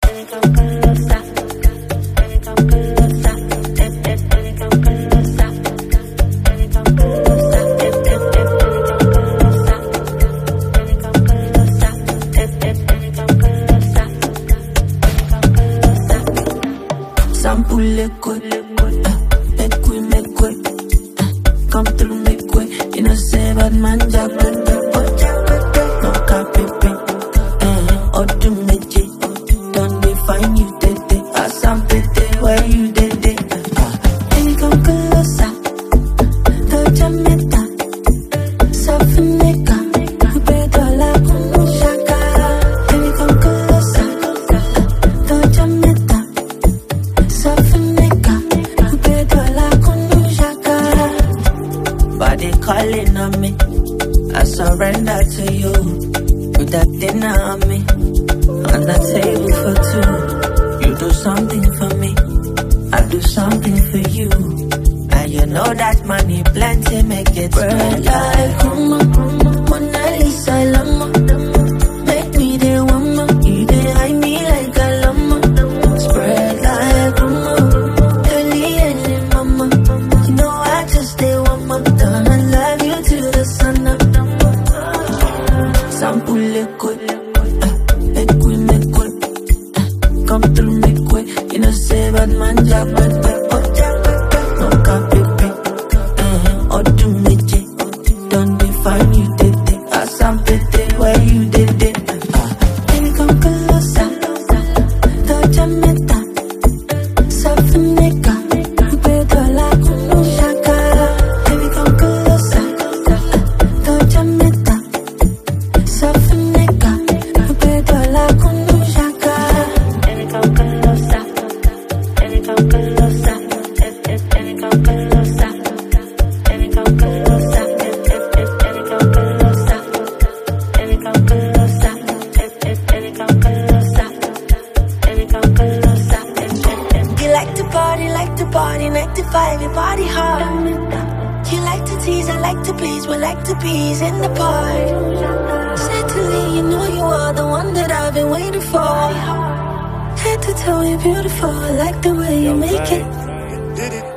Sample liquid, make way, come through make way. You know say bad man jack, no copy, or do me. Don't define you today. I sample day where you did it. Baby come closer, touch a meta, softenica, pedo la como shakara. Baby come closer, touch a meta, softenica, pedo la como shakara. Body calling on me, I surrender to you. Put that dinner on me, on the table for two. You do something for me, I do something for you. And you know that money plenty make it spread like Mona Lisa Lama. Make me the woman, you dey hide me like a llama. Spread like Ellie and mama. You know I just stay one more time. I love you till the sun up. Sample liquid, make way, come through make way. You know say bad man jack, no copy, or do me. Don't define you did it. I sample it where you did it. Baby come closer, touch a meta, softenica, pedo la como shakara. Baby come closer, touch a meta, softenica, pedo la como shakara. Baby come closer, baby come closer, baby come closer, baby come closer, baby come closer, baby come closer, baby come closer, baby come closer. You like to party, 9 to 5, your body hard. You like to tease, I like to please, we like to peace in the park. Certainly, you know you are the one that I've been waiting for. Head to toe, you're beautiful, I like the way you make it. Did it.